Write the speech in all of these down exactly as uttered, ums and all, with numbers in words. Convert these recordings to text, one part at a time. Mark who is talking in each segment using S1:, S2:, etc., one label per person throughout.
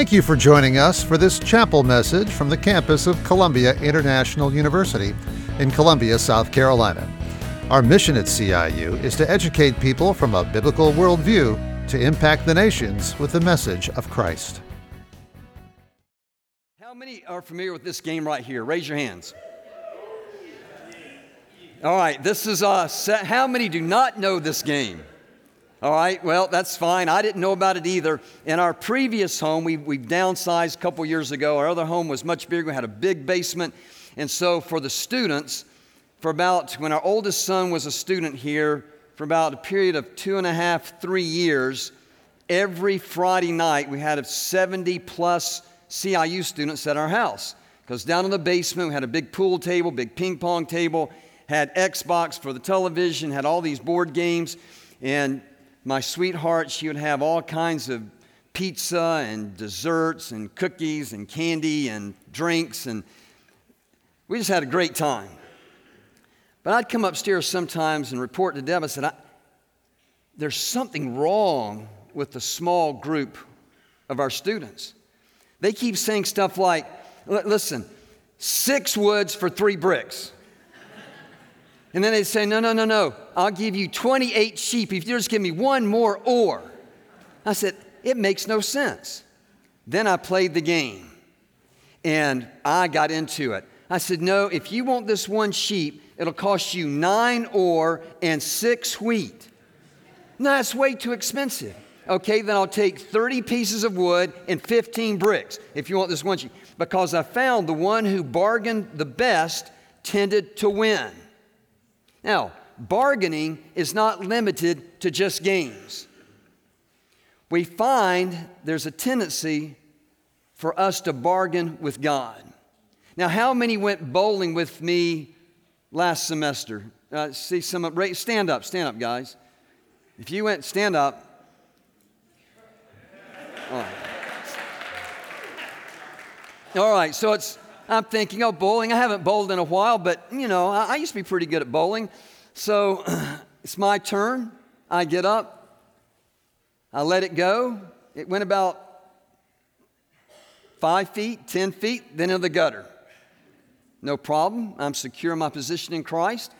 S1: Thank you for joining us for this chapel message from the campus of Columbia International University in Columbia, South Carolina. Our mission at C I U is to educate people from a biblical worldview to impact the nations with the message of Christ.
S2: How many are familiar with this game right here? Raise your hands. All right, this is us. How many do not know this game? All right, well, that's fine. I didn't know about it either. In our previous home, we, we downsized a couple years ago. Our other home was much bigger. We had a big basement. And so for the students, for about, when our oldest son was a student here, for about a period of two and a half, three years, every Friday night we had seventy plus C I U students at our house. Because down in the basement, we had a big pool table, big ping pong table, had Xbox for the television, had all these board games, and my sweetheart, she would have all kinds of pizza and desserts and cookies and candy and drinks, and we just had a great time. But I'd come upstairs sometimes and report to Deb. I said, I, there's something wrong with the small group of our students. They keep saying stuff like, listen, six woods for three bricks. And then they say, no, no, no, no, I'll give you twenty-eight sheep if you just give me one more oar. I said, it makes no sense. Then I played the game, and I got into it. I said, no, if you want this one sheep, it'll cost you nine oar and six wheat. No, that's way too expensive. Okay, then I'll take thirty pieces of wood and fifteen bricks if you want this one sheep. Because I found the one who bargained the best tended to win. Now, bargaining is not limited to just games. We find there's a tendency for us to bargain with God. Now, how many went bowling with me last semester? Uh, see some, stand up, stand up, guys. If you went, stand up. All right. All right, so it's, I'm thinking, oh, bowling. I haven't bowled in a while, but, you know, I, I used to be pretty good at bowling. So it's my turn. I get up. I let it go. It went about five feet, ten feet, then into the gutter. No problem. I'm secure in my position in Christ.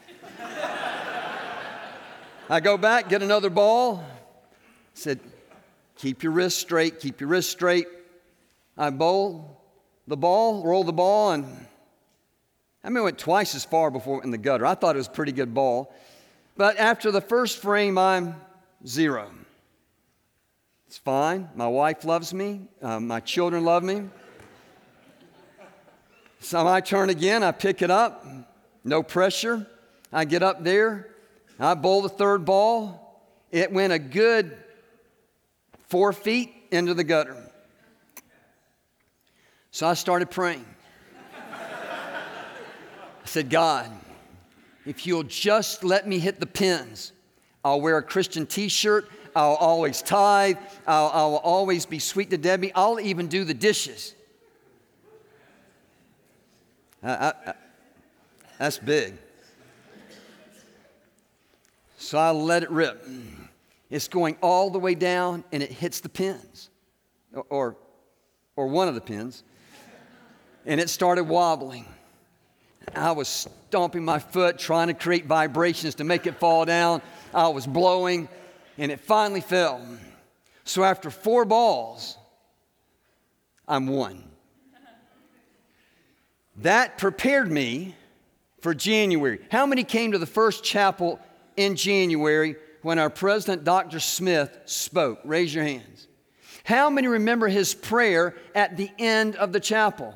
S2: I go back, get another ball. Said, keep your wrist straight, keep your wrist straight. I bowl the ball, roll the ball, and I mean, it went twice as far before it went in the gutter. I thought it was a pretty good ball. But after the first frame, I'm zero. It's fine. My wife loves me. Uh, my children love me. So my turn again. I pick it up. No pressure. I get up there. I bowl the third ball. It went a good four feet into the gutter. So I started praying. I said, God, if you'll just let me hit the pins, I'll wear a Christian t-shirt. I'll always tithe. I'll, I'll always be sweet to Debbie. I'll even do the dishes. I, I, I, that's big. So I let it rip. It's going all the way down, and it hits the pins, or, or, or one of the pins. And it started wobbling. I was stomping my foot, trying to create vibrations to make it fall down. I was blowing, and it finally fell. So after four balls, I'm one. That prepared me for January. How many came to the first chapel in January when our president, Doctor Smith, spoke? Raise your hands. How many remember his prayer at the end of the chapel?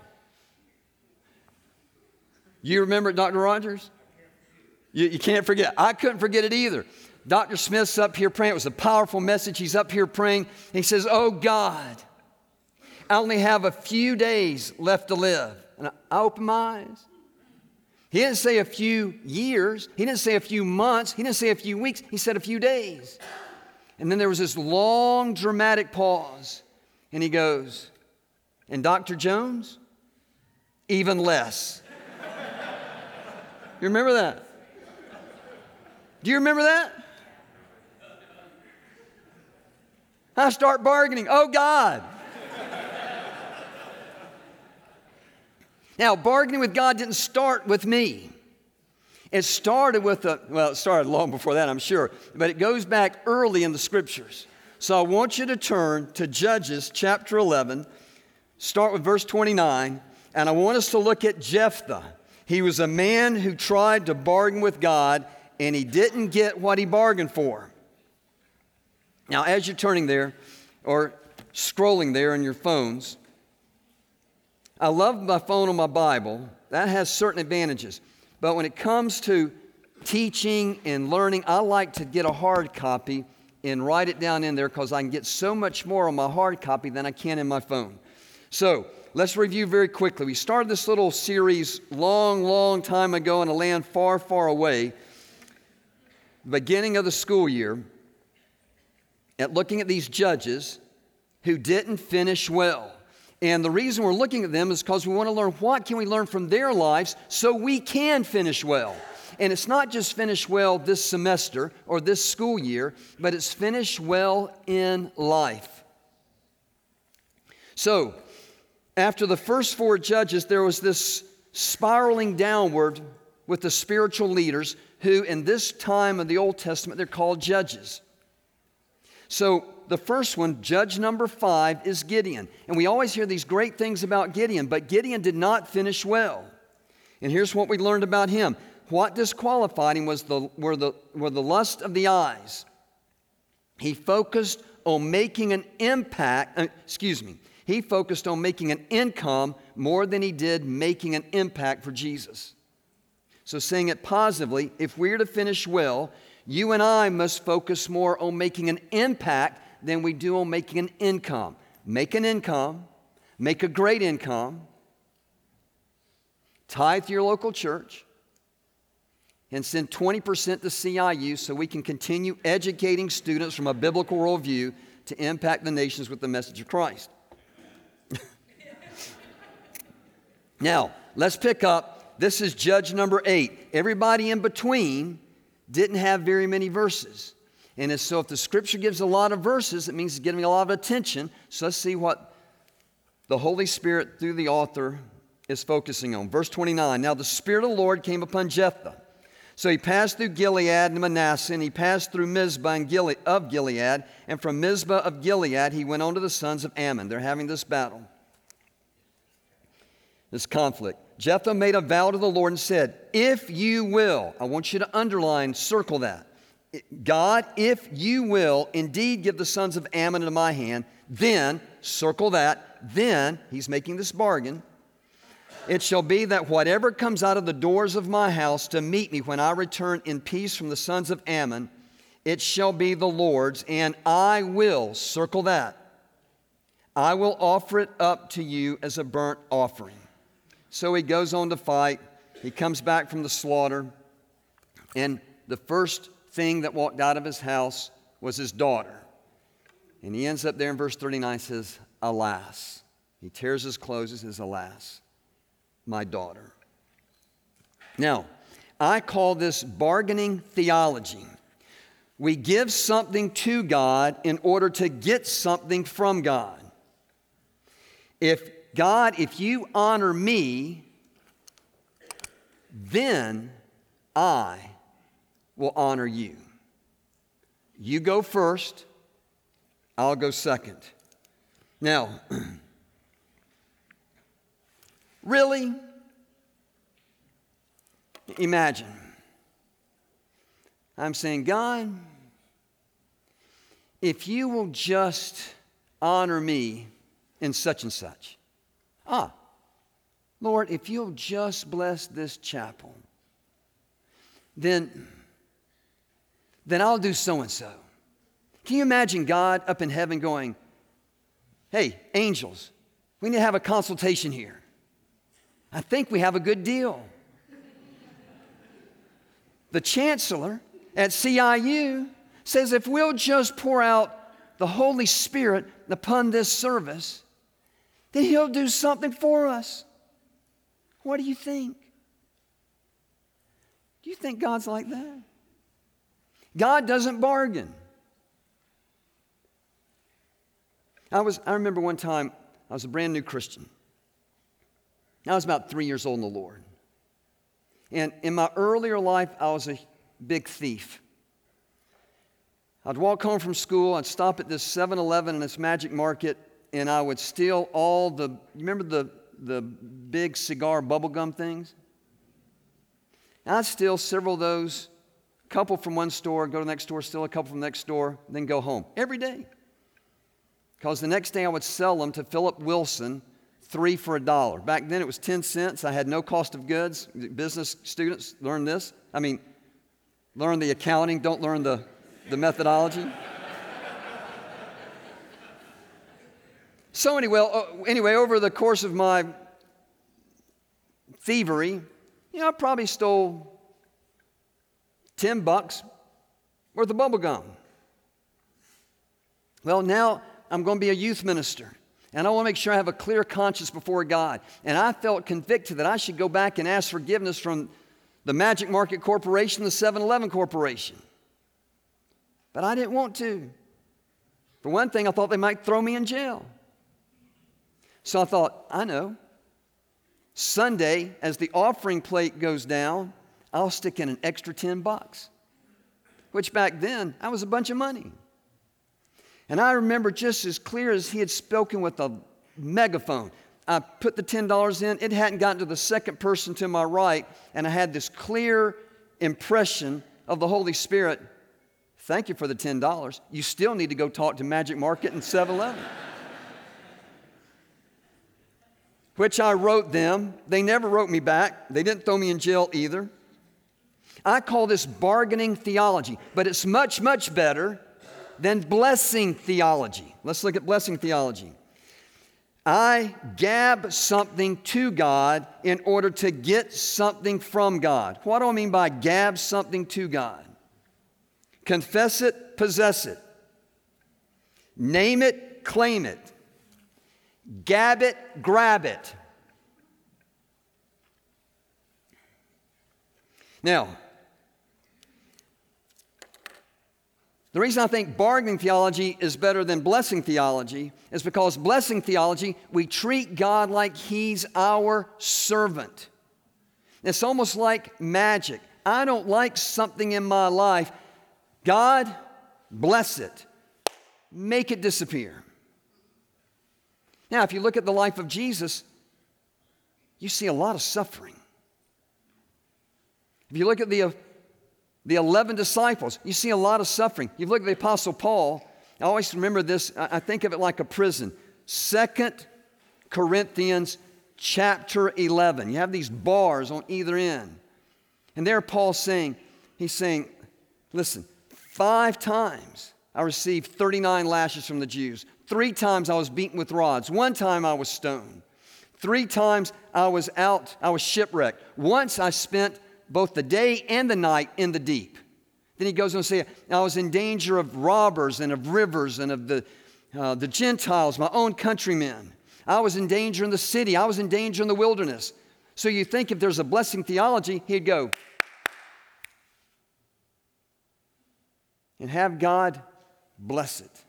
S2: You remember it, Doctor Rogers? You, you can't forget. I couldn't forget it either. Doctor Smith's up here praying. It was a powerful message. He's up here praying. He says, oh, God, I only have a few days left to live. And I, I opened my eyes. He didn't say a few years. He didn't say a few months. He didn't say a few weeks. He said a few days. And then there was this long, dramatic pause. And he goes, and Doctor Jones, even less. You remember that? Do you remember that? I start bargaining. Oh, God. Now, bargaining with God didn't start with me. It started with a, well, it started long before that, I'm sure, but it goes back early in the Scriptures. So I want you to turn to Judges chapter eleven, start with verse twenty-nine, and I want us to look at Jephthah. He was a man who tried to bargain with God, and he didn't get what he bargained for. Now, as you're turning there, or scrolling there on your phones, I love my phone on my Bible. That has certain advantages. But when it comes to teaching and learning, I like to get a hard copy and write it down in there because I can get so much more on my hard copy than I can in my phone. So let's review very quickly. We started this little series long, long time ago in a land far, far away, beginning of the school year, at looking at these judges who didn't finish well. And the reason we're looking at them is because we want to learn what can we learn from their lives so we can finish well. And it's not just finish well this semester or this school year, but it's finish well in life. So, after the first four judges, there was this spiraling downward with the spiritual leaders who, in this time of the Old Testament, they're called judges. So, the first one, judge number five, is Gideon. And we always hear these great things about Gideon, but Gideon did not finish well. And here's what we learned about him. What disqualified him was the, were, the, were the lust of the eyes. He focused on making an impact, uh, excuse me, he focused on making an income more than he did making an impact for Jesus. So saying it positively, if we're to finish well, you and I must focus more on making an impact than we do on making an income. Make an income, make a great income, tithe to your local church, and send twenty percent to C I U so we can continue educating students from a biblical worldview to impact the nations with the message of Christ. Now, let's pick up. This is judge number eight. Everybody in between didn't have very many verses. And so if the Scripture gives a lot of verses, it means it's getting a lot of attention. So let's see what the Holy Spirit through the author is focusing on. Verse twenty-nine, now the Spirit of the Lord came upon Jephthah. So he passed through Gilead and Manasseh, and he passed through Mizpah and Gilead, of Gilead, and from Mizpah of Gilead he went on to the sons of Ammon. They're having this battle, this conflict. Jephthah made a vow to the Lord and said, if you will, I want you to underline, circle that. God, if you will indeed give the sons of Ammon into my hand, then, circle that, then, he's making this bargain, it shall be that whatever comes out of the doors of my house to meet me when I return in peace from the sons of Ammon, it shall be the Lord's, and I will, circle that, I will offer it up to you as a burnt offering. So he goes on to fight. He comes back from the slaughter, and the first thing that walked out of his house was his daughter. And he ends up there in verse thirty-nine, says, alas. He tears his clothes and says, alas, my daughter. Now, I call this bargaining theology. We give something to God in order to get something from God. If God, if you honor me, then I will honor you. You go first, I'll go second. Now, really? Imagine. I'm saying, God, if you will just honor me in such and such. Ah, Lord, if you'll just bless this chapel, then then I'll do so-and-so. Can you imagine God up in heaven going, hey, angels, we need to have a consultation here. I think we have a good deal. The chancellor at C I U says if we'll just pour out the Holy Spirit upon this service, then he'll do something for us. What do you think? Do you think God's like that? God doesn't bargain. I was, I remember one time, I was a brand new Christian. I was about three years old in the Lord. And in my earlier life, I was a big thief. I'd walk home from school, I'd stop at this seven eleven and this Magic Market, and I would steal all the, you remember the, the big cigar bubble gum things? I'd steal several of those, a couple from one store, go to the next store, steal a couple from the next store, then go home every day. Because the next day I would sell them to Philip Wilson, three for a dollar. Back then it was ten cents. I had no cost of goods. Business students learn this. I mean, learn the accounting, don't learn the, the methodology. So anyway, uh, anyway, over the course of my thievery, you know, I probably stole ten bucks worth of bubble gum. Well, now I'm going to be a youth minister. And I want to make sure I have a clear conscience before God. And I felt convicted that I should go back and ask forgiveness from the Magic Market Corporation, the seven eleven Corporation. But I didn't want to. For one thing, I thought they might throw me in jail. So I thought, I know. Sunday, as the offering plate goes down, I'll stick in an extra ten bucks. Which back then, that was a bunch of money. And I remember just as clear as he had spoken with a megaphone. I put the ten dollars in. It hadn't gotten to the second person to my right, and I had this clear impression of the Holy Spirit. Thank you for the ten dollars. You still need to go talk to Magic Market and seven eleven. Which I wrote them. They never wrote me back. They didn't throw me in jail either. I call this bargaining theology, but it's much, much better than blessing theology. Let's look at blessing theology. I gab something to God in order to get something from God. What do I mean by gab something to God? Confess it, possess it. Name it, claim it. Gab it, grab it. Now, the reason I think bargaining theology is better than blessing theology is because blessing theology, we treat God like He's our servant. It's almost like magic. I don't like something in my life. God, bless it. Make it disappear. Now, if you look at the life of Jesus, you see a lot of suffering. If you look at the uh, The eleven disciples, you see a lot of suffering. You look at the Apostle Paul, I always remember this, I think of it like a prison. Second Corinthians chapter eleven. You have these bars on either end. And there Paul's saying, he's saying, listen, five times I received thirty-nine lashes from the Jews. Three times I was beaten with rods. One time I was stoned. Three times I was out, I was shipwrecked. Once I spent both the day and the night in the deep. Then he goes on to say, I was in danger of robbers and of rivers and of the, uh, the Gentiles, my own countrymen. I was in danger in the city. I was in danger in the wilderness. So you think if there's a blessing theology, he'd go and have God bless it.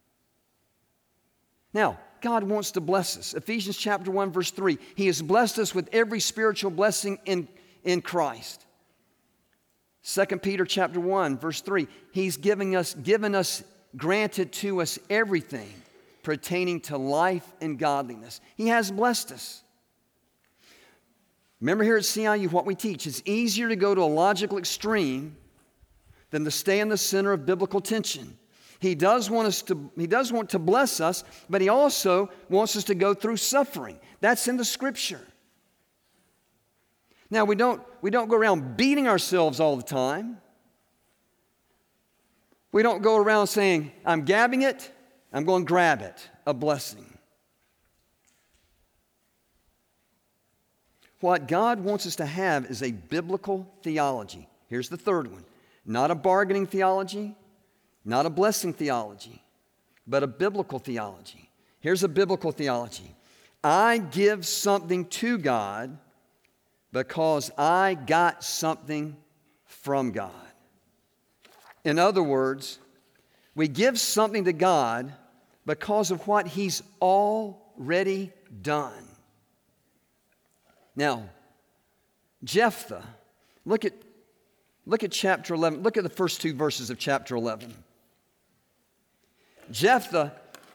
S2: Now, God wants to bless us. Ephesians chapter one, verse three. He has blessed us with every spiritual blessing in in Christ. Second Peter chapter one, verse three, He's giving us, given us, granted to us everything pertaining to life and godliness. He has blessed us. Remember here at C I U what we teach. It's easier to go to a logical extreme than to stay in the center of biblical tension. He does want us to, He does want to bless us, but He also wants us to go through suffering. That's in the Scripture. Now, we don't, we don't go around beating ourselves all the time. We don't go around saying, I'm gabbing it, I'm going to grab it, a blessing. What God wants us to have is a biblical theology. Here's the third one. Not a bargaining theology, not a blessing theology, but a biblical theology. Here's a biblical theology. I give something to God because I got something from God. In other words, we give something to God because of what He's already done. Now, Jephthah, look at, look at chapter eleven. Look at the first two verses of chapter eleven. Jephthah,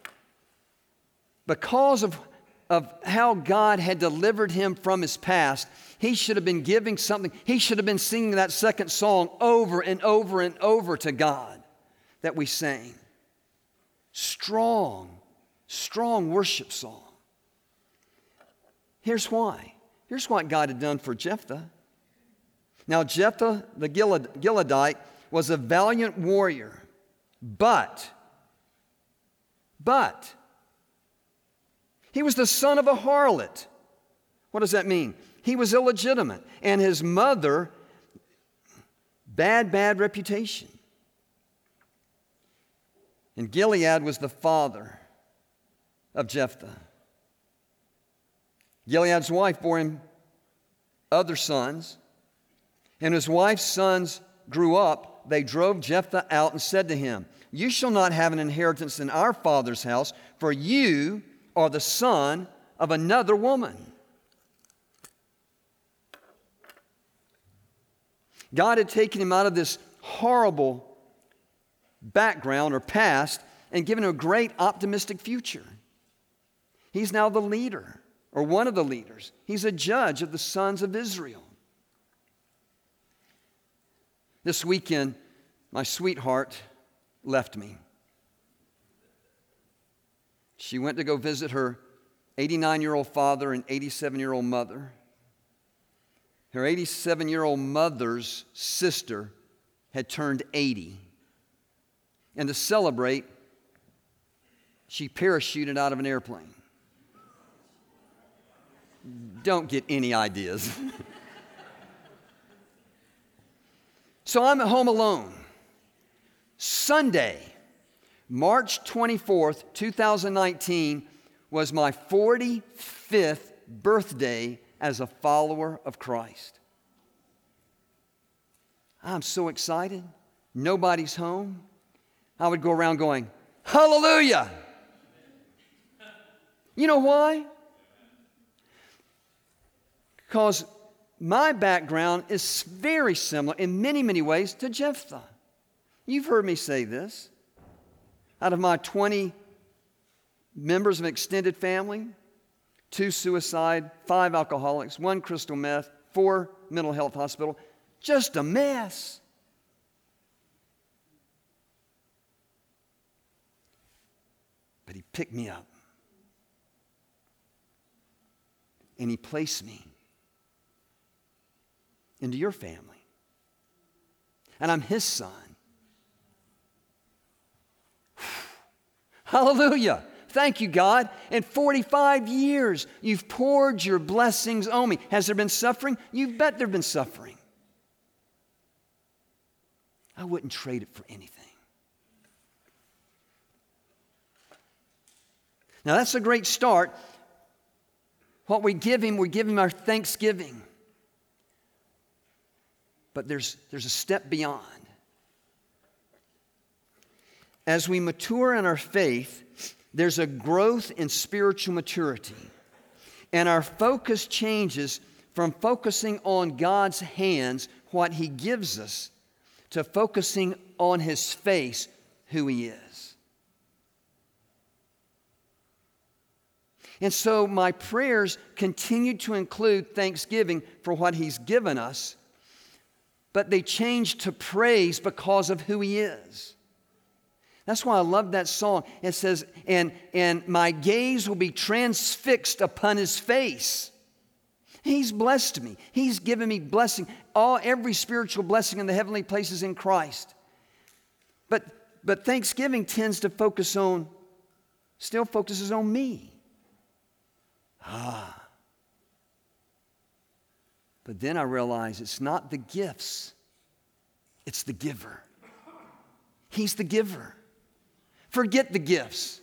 S2: because of, of how God had delivered him from his past, he should have been giving something. He should have been singing that second song over and over and over to God that we sang. Strong, strong worship song. Here's why. Here's what God had done for Jephthah. Now, Jephthah the Gileadite was a valiant warrior, but, but, he was the son of a harlot. What does that mean? He was illegitimate, and his mother, bad, bad reputation. And Gilead was the father of Jephthah. Gilead's wife bore him other sons, and his wife's sons grew up. They drove Jephthah out and said to him, "You shall not have an inheritance in our father's house, for you are the son of another woman." God had taken him out of this horrible background or past and given him a great optimistic future. He's now the leader, or one of the leaders. He's a judge of the sons of Israel. This weekend, my sweetheart left me. She went to go visit her eighty-nine-year-old father and eighty-seven-year-old mother. Her eighty-seven-year-old mother's sister had turned eighty. And to celebrate, she parachuted out of an airplane. Don't get any ideas. So I'm at home alone. Sunday, March twenty-fourth, two thousand nineteen, was my forty-fifth birthday as a follower of Christ. I'm so excited. Nobody's home. I would go around going, "Hallelujah!" You know why? Because my background is very similar in many, many ways to Jephthah. You've heard me say this. Out of my twenty members of an extended family, two suicide, five alcoholics, one crystal meth, four mental health hospital, just a mess. But he picked me up. And he placed me into your family. And I'm his son. Hallelujah. Thank you, God. In forty-five years, you've poured your blessings on me. Has there been suffering? You bet there have been suffering. I wouldn't trade it for anything. Now, that's a great start. What we give him, we give him our thanksgiving. But there's, there's a step beyond. As we mature in our faith, there's a growth in spiritual maturity. And our focus changes from focusing on God's hands, what he gives us, to focusing on his face, who he is. And so my prayers continue to include thanksgiving for what he's given us, but they change to praise because of who he is. That's why I love that song. It says, and, and my gaze will be transfixed upon his face. He's blessed me. He's given me blessing, all every spiritual blessing in the heavenly places in Christ. But, but Thanksgiving tends to focus on, still focuses on me. Ah. But then I realize it's not the gifts, it's the giver. He's the giver. Forget the gifts.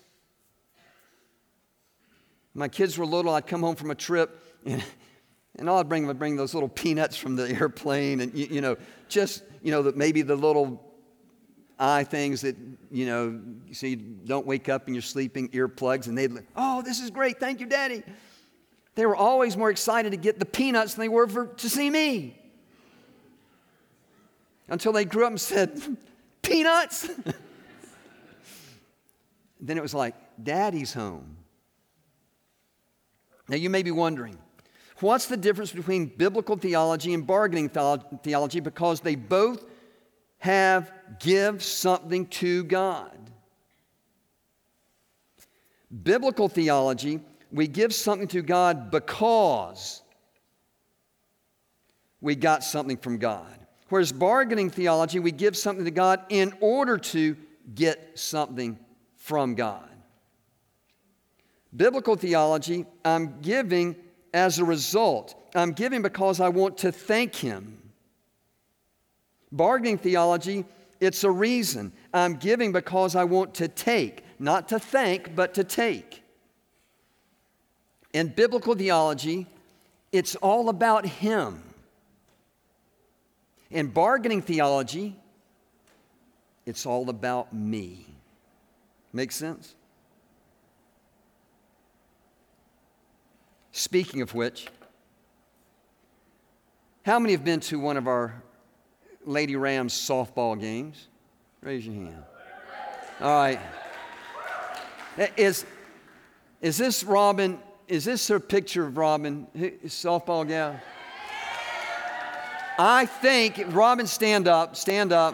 S2: My kids were little, I'd come home from a trip, and, and all I'd bring, I'd bring those little peanuts from the airplane, and, you, you know, just, you know, the, maybe the little eye things that, you know, so you don't wake up and you're sleeping, earplugs, and they'd like, "Oh, this is great, thank you, Daddy." They were always more excited to get the peanuts than they were for, to see me. Until they grew up and said, peanuts? Then it was like, Daddy's home. Now you may be wondering, what's the difference between biblical theology and bargaining theology? Because they both have give something to God. Biblical theology, we give something to God because we got something from God. Whereas bargaining theology, we give something to God in order to get something from God. Biblical theology, I'm giving as a result. I'm giving because I want to thank Him. Bargaining theology, it's a reason. I'm giving because I want to take, not to thank, but to take. In biblical theology, it's all about Him. In bargaining theology, it's all about me. Make sense? Speaking of which, how many have been to one of our Lady Rams softball games? Raise your hand. All right. Is, is this Robin, is this her picture of Robin, softball gal? I think, Robin, stand up, stand up.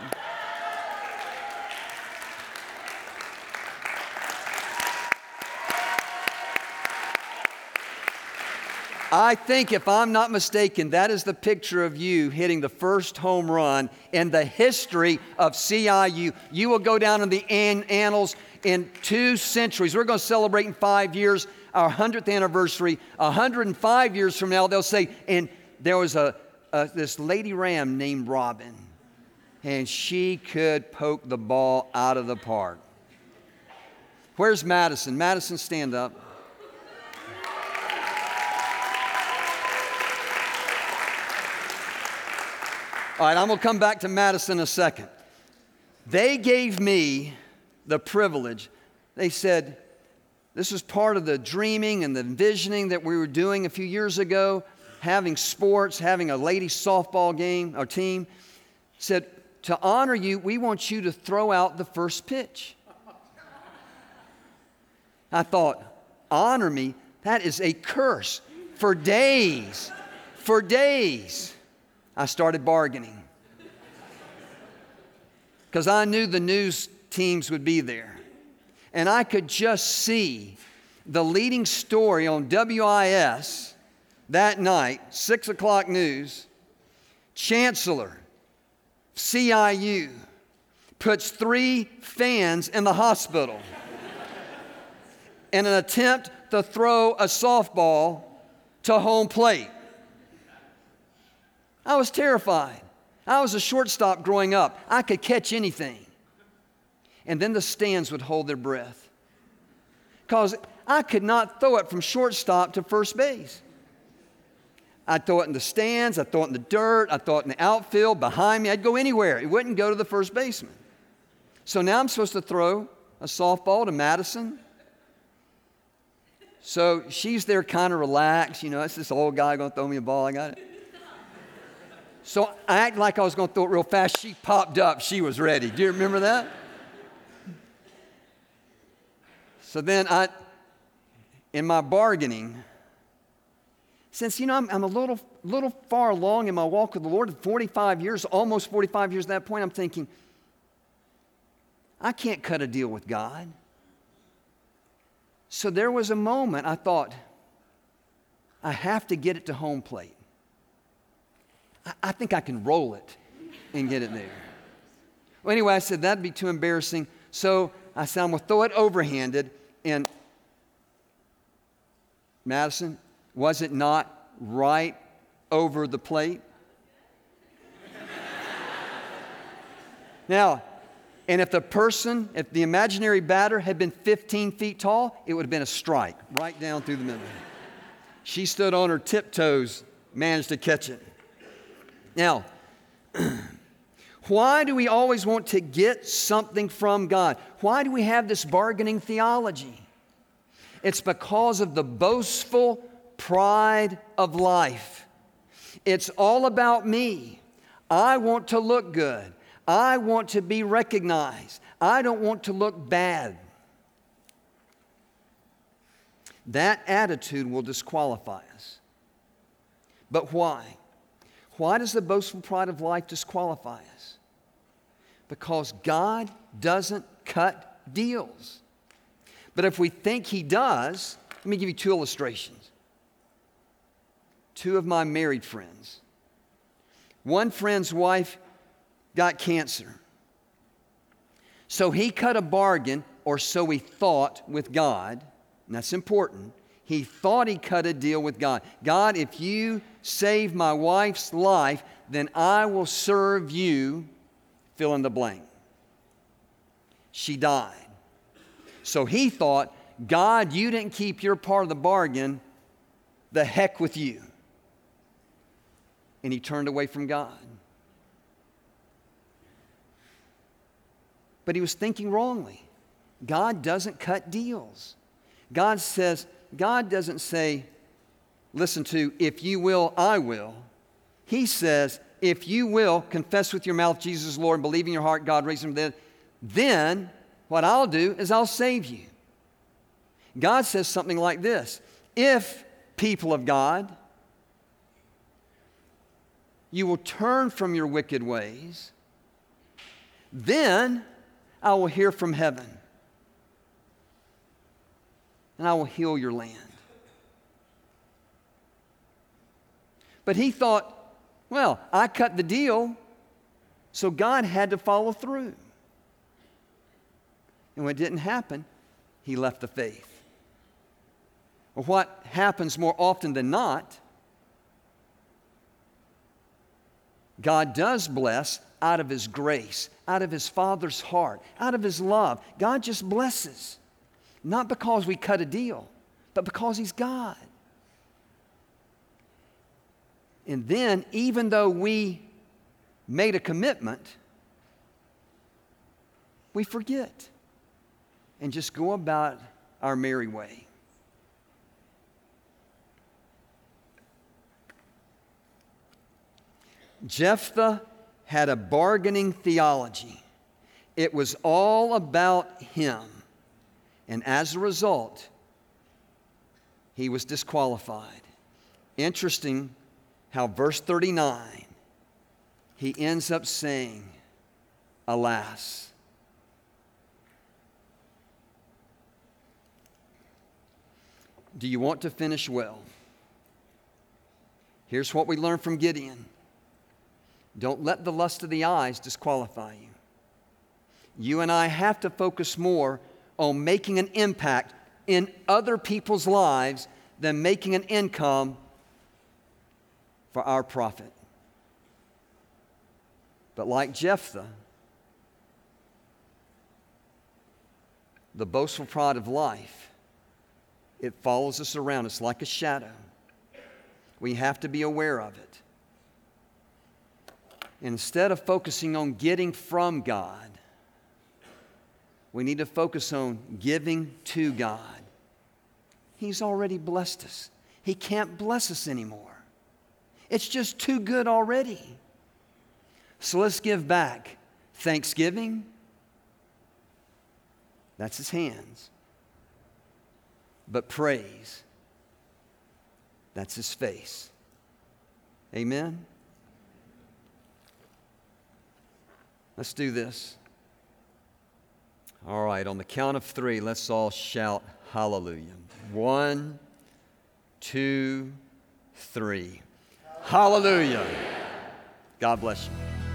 S2: I think, if I'm not mistaken, that is the picture of you hitting the first home run in the history of C I U. You will go down in the an- annals in two centuries. We're going to celebrate in five years our hundredth anniversary. one hundred five years from now, they'll say, and there was a, a this Lady Ram named Robin, and she could poke the ball out of the park. Where's Madison? Madison, stand up. All right, I'm going to come back to Madison in a second. They gave me the privilege. They said, this was part of the dreaming and the envisioning that we were doing a few years ago, having sports, having a ladies softball game or team. Said, to honor you, we want you to throw out the first pitch. I thought, honor me? That is a curse. For days, for days. I started bargaining because I knew the news teams would be there. And I could just see the leading story on W I S that night, six o'clock news, Chancellor, C I U, puts three fans in the hospital in an attempt to throw a softball to home plate. I was terrified. I was a shortstop growing up. I could catch anything. And then the stands would hold their breath because I could not throw it from shortstop to first base. I'd throw it in the stands, I'd throw it in the dirt, I'd throw it in the outfield, behind me. I'd go anywhere. It wouldn't go to the first baseman. So now I'm supposed to throw a softball to Madison. So she's there kind of relaxed. You know, it's this old guy going to throw me a ball. I got it. So I acted like I was going to throw it real fast. She popped up. She was ready. Do you remember that? So then I, in my bargaining, since, you know, I'm, I'm a little, little far along in my walk with the Lord, forty-five years, almost forty-five years at that point, I'm thinking, I can't cut a deal with God. So there was a moment I thought, I have to get it to home plate. I think I can roll it and get it there. Well, anyway, I said that'd be too embarrassing. So I said, I'm going to throw it overhanded. And Madison, was it not right over the plate? Now, and if the person, if the imaginary batter had been fifteen feet tall, it would have been a strike right down through the middle. She stood on her tiptoes, managed to catch it. Now, why do we always want to get something from God? Why do we have this bargaining theology? It's because of the boastful pride of life. It's all about me. I want to look good. I want to be recognized. I don't want to look bad. That attitude will disqualify us. But why? Why does the boastful pride of life disqualify us? Because God doesn't cut deals. But if we think He does, let me give you two illustrations. Two of my married friends. One friend's wife got cancer. So he cut a bargain, or so he thought, with God. And that's important. He thought he cut a deal with God. God, if you save my wife's life, then I will serve you, fill in the blank. She died. So he thought, God, you didn't keep your part of the bargain, the heck with you. And he turned away from God. But he was thinking wrongly. God doesn't cut deals. God says, God doesn't say, listen to, if you will, I will. He says, if you will confess with your mouth Jesus is Lord and believe in your heart God raised him from the dead, then what I'll do is I'll save you. God says something like this: if, people of God, you will turn from your wicked ways, then I will hear from heaven, and I will heal your land. But he thought, well, I cut the deal, so God had to follow through. And when it didn't happen, he left the faith. Well, what happens more often than not, God does bless out of His grace, out of His Father's heart, out of His love. God just blesses. Not because we cut a deal, but because He's God. And then, even though we made a commitment, we forget and just go about our merry way. Jephthah had a bargaining theology. It was all about him. And as a result, he was disqualified. Interesting how verse thirty-nine, he ends up saying, alas. Do you want to finish well? Here's what we learn from Gideon. Don't let the lust of the eyes disqualify you. You and I have to focus more on making an impact in other people's lives than making an income for our profit. But like Jephthah, the boastful pride of life, it follows us around. It's like a shadow. We have to be aware of it. Instead of focusing on getting from God, we need to focus on giving to God. He's already blessed us. He can't bless us anymore. It's just too good already. So let's give back. Thanksgiving, that's His hands. But praise, that's His face. Amen? Let's do this. All right, on the count of three, let's all shout hallelujah. One, two, three. Hallelujah. God bless you.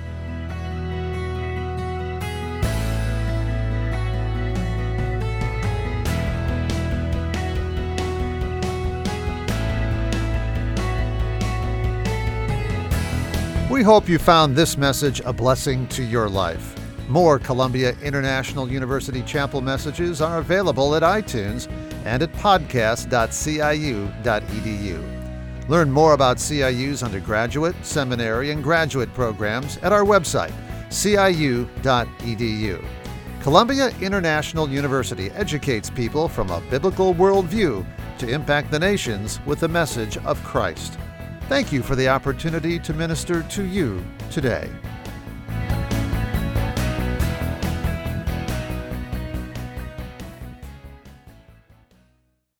S1: We hope you found this message a blessing to your life. More Columbia International University Chapel messages are available at iTunes and at podcast dot c i u dot e d u. Learn more about C I U's undergraduate, seminary, and graduate programs at our website, c i u dot e d u. Columbia International University educates people from a biblical worldview to impact the nations with the message of Christ. Thank you for the opportunity to minister to you today.